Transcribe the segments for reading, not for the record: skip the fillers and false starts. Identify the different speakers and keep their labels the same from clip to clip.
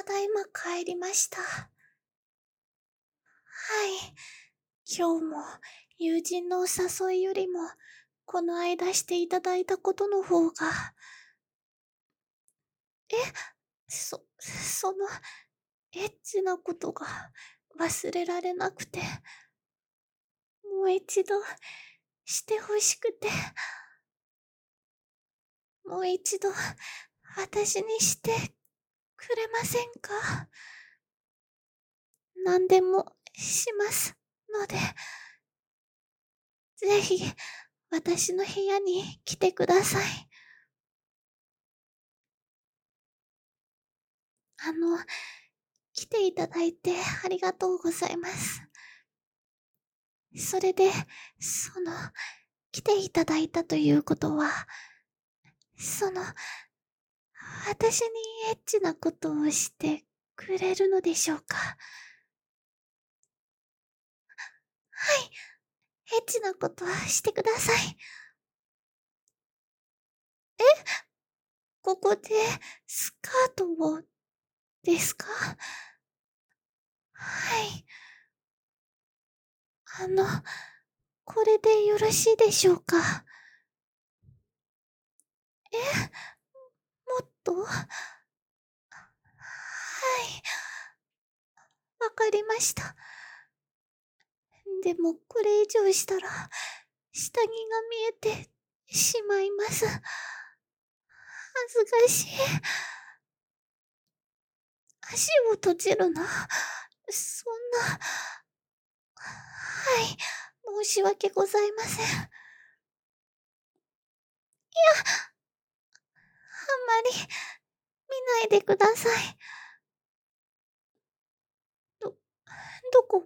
Speaker 1: だいま帰りました。はい。今日も友人のお誘いよりも、この間していただいたことの方が、え、その、エッチなことが忘れられなくて、もう一度してほしくて、もう一度私にしてくれませんか？何でもしますので、ぜひ私の部屋に来てください。来ていただいてありがとうございます。それで、その、来ていただいたということは、その、私にエッチなことをしてくれるのでしょうか？はい、エッチなことはしてください。ここで、スカートを、ですか？はい。これでよろしいでしょうか？もっと、はい、わかりました。でも、これ以上したら、下着が見えてしまいます。恥ずかしい。足を閉じるな。そんな。はい。申し訳ございません。あんまり、見ないでください。ど、どこを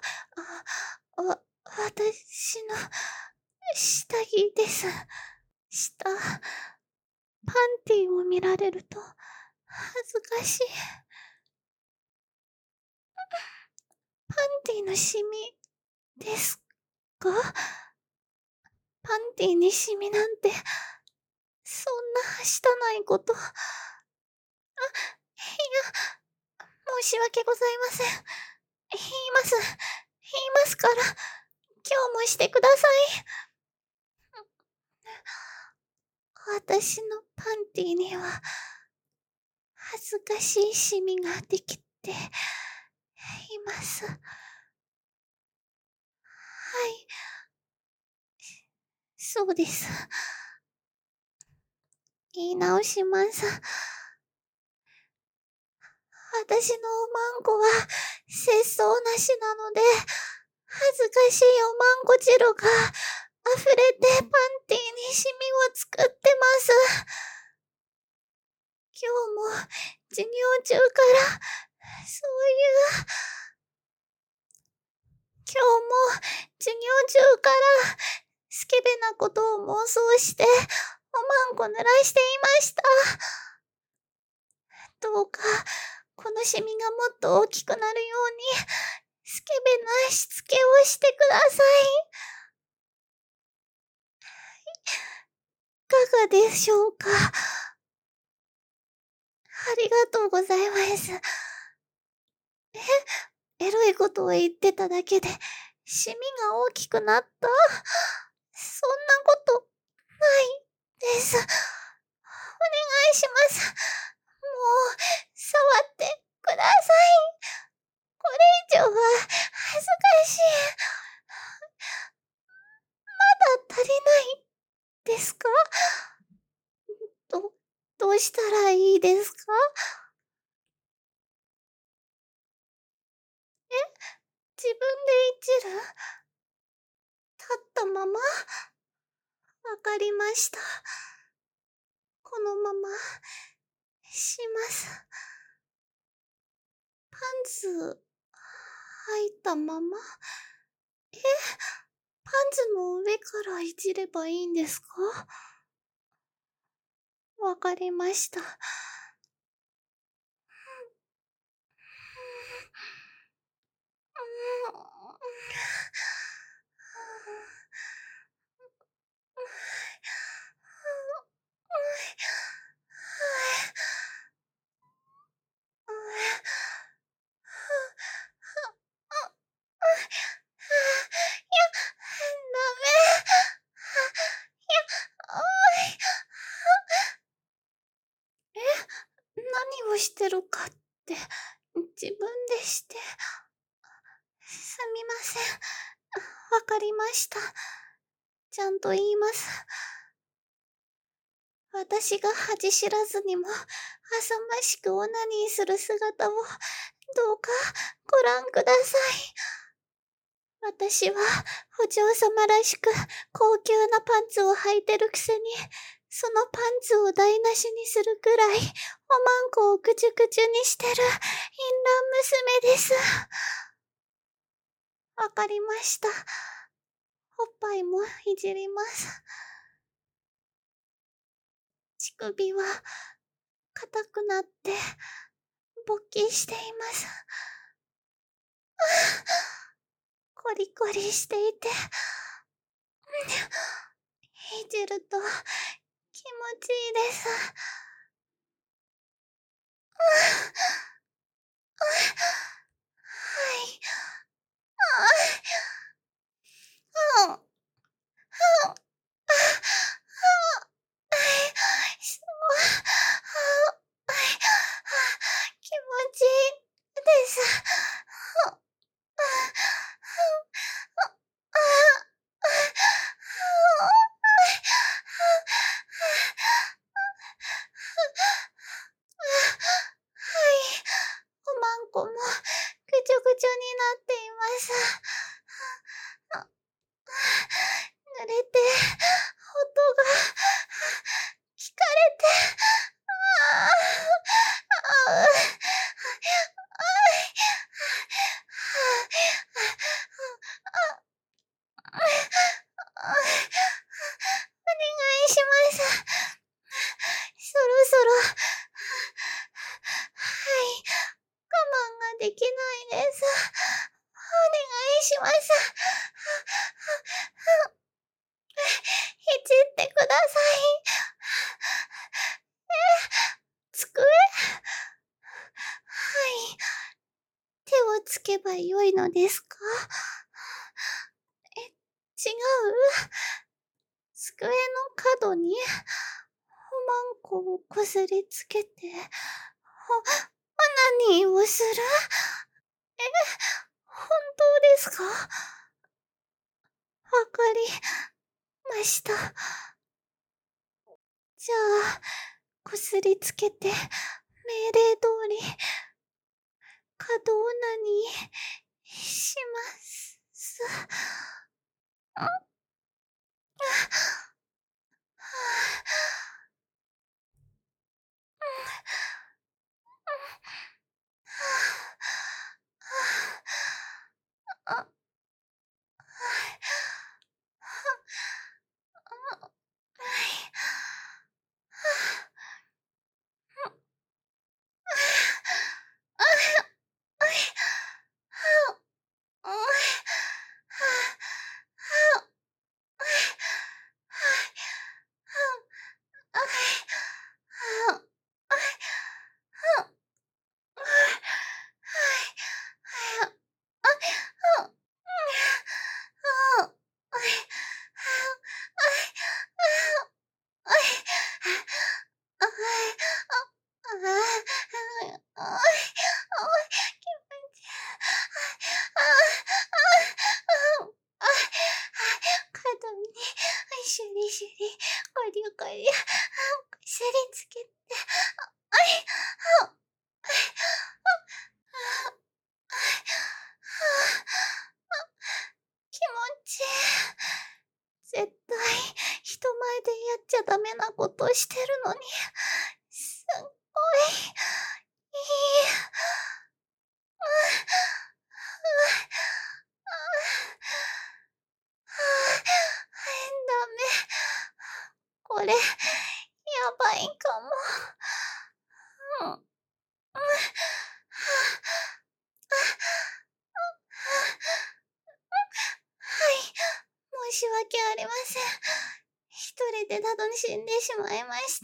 Speaker 1: 私の、下着です。下、パンティを見られると、恥ずかしい。パンティのシミ、ですか？パンティにシミなんて、そんなはしたないこと。いや、申し訳ございません。言います。言いますから、今日もしてください。私のパンティには、恥ずかしいシミができています。はい、そうです。言い直します。私のおまんこは、節操なしなので、恥ずかしいおまんこ汁が溢れてパンティにシミを作ってます。今日も授業中から、そういう、今日も授業中からスケベなことを妄想しておまんこ濡らしていました。どうかこのシミがもっと大きくなるようにスケベなしつけをしてください。いかがでしょうか？ありがとうございます。エロいことを言ってただけでシミが大きくなった？そんなことないです。お願いします。もう、触ってください。これ以上は恥ずかしい。まだ足りないですか？ど、どうしたらいいですか？自分でいじる？立ったまま？わかりました。このまま、します。パンツ、履いたまま？え、パンツの上からいじればいいんですか？わかりました。 るかって自分でして。すみません。わかりました。ちゃんと言います。私が恥知らずにも浅ましくオナニーする姿をどうかご覧ください。私はお嬢様らしく高級なパンツを履いてるくせに、そのパンツを台無しにするくらいおまんこをぐちゅぐちゅにしてる淫乱娘です。わかりました。おっぱいもいじります。乳首は硬くなって勃起しています。コリコリしていて、いじると気持ちいいです。はい。ああ、あすごい。気持ちいいです。はい。おまんこもぐちょぐちょになっています。濡れて、音が聞かれて、ああ、お願いします。そろそろ、はい、我慢ができないです。お願いします。いじってください。机？はい。手をつけばよいのですか？違う？机の角におまんこをこすりつけて、オナニーをする？本当ですか？わかりました。じゃあ、こすりつけて、命令通り、角オナニーします。角にシュリシュリゴリゴリこすりつけて、気持ちいい。絶対人前でやっちゃダメなことしてるのに、すっごいいい。ダメ。これ、やばいかも。はい、申し訳ありません。一人で楽しんでしまいました。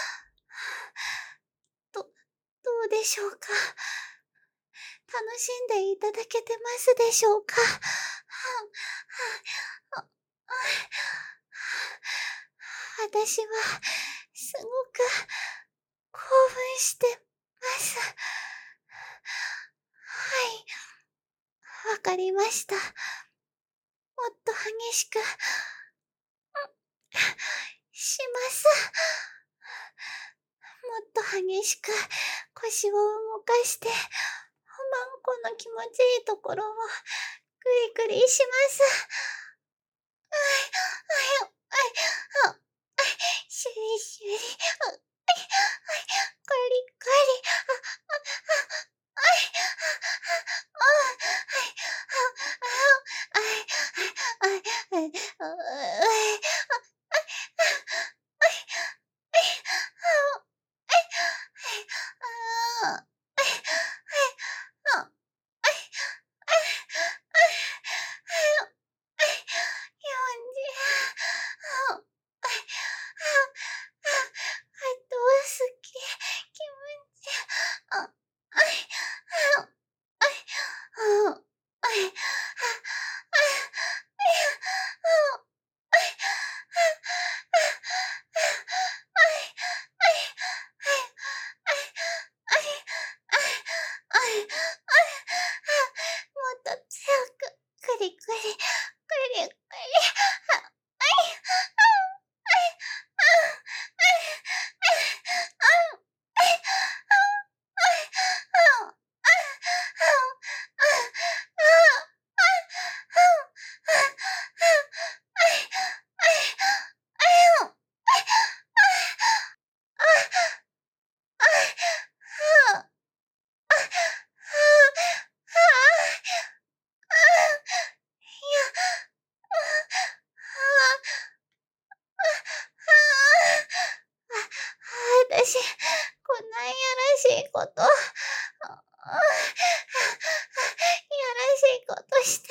Speaker 1: どうでしょうか。楽しんでいただけてますでしょうか。私はすごく興奮してす。はい。わかりました。もっと激しく、します。もっと激しく腰を動かして、マンコの気持ちいいところをグリグリします。はい、はい、はい、シュリシュリ、はい、カリカリ、はい、はい、はい、はい、どう好き、気持ち、もっと強く、くりくり、くりくり、私、こんないやらしいこと、やらしいことして、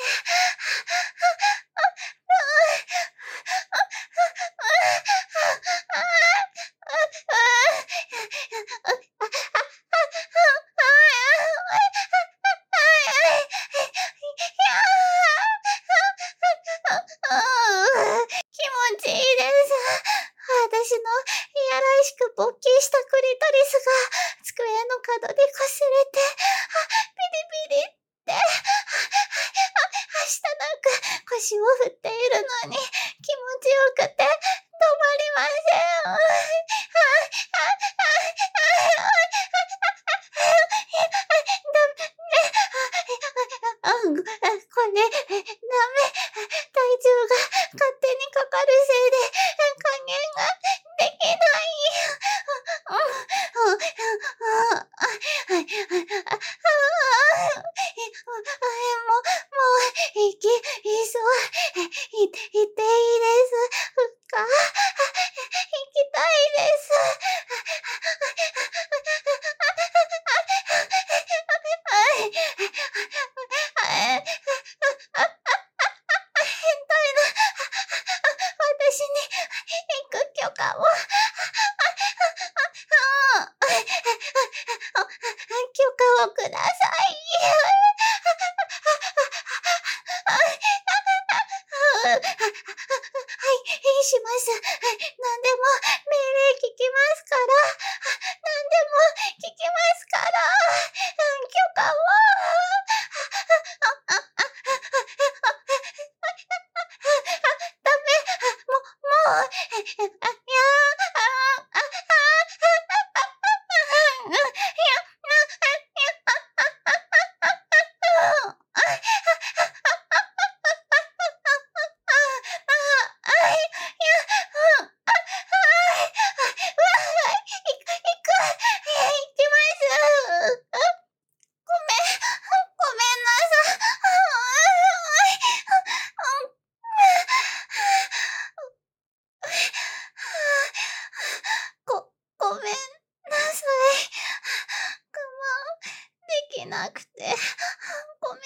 Speaker 1: 気持ちいいです。私のいやらしく勃起したクリトリスが机の角で擦れて、ピリピリって、はしたなく腰を振っているのに気持ちよくて止まりません。これ、ダメ。体重が勝手にかかるせいで、加減ができない。もう、息、いていいですか？行きたいです。変態な、私に行く許可を。許可をください。はい、します。何でも命令聞きますから。何でも聞きますから。許可を。ダメ。もう、行きます。ごめんなさい。ごめんなさい。我慢できなくて。ごめんなさい。ごめんな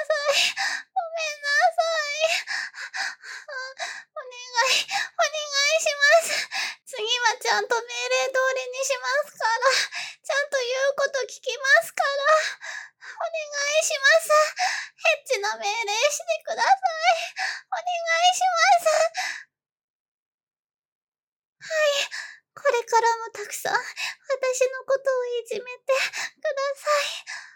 Speaker 1: さい。お願い、お願いします。次はちゃんと命令通りにしますから。ちゃんと言うこと聞きますから。お願いします。エッチな命令してください。お願いします。はい。これからもたくさん、私私のことをいじめてください。